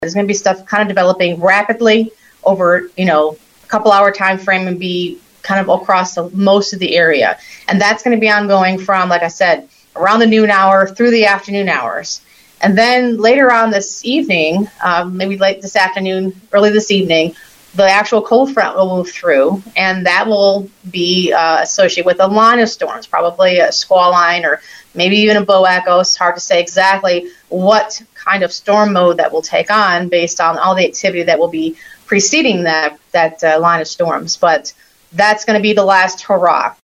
There's going to be stuff kind of developing rapidly over, a couple hour time frame and be kind of across most of the area. And that's going to be ongoing from, like I said, around the noon hour through the afternoon hours. And then later on this evening, maybe late this afternoon, early this evening, the actual cold front will move through, and that will be associated with a line of storms, probably a squall line or maybe even a bow echo. It's hard to say exactly what kind of storm mode that will take on based on all the activity that will be preceding that line of storms. But that's going to be the last hurrah.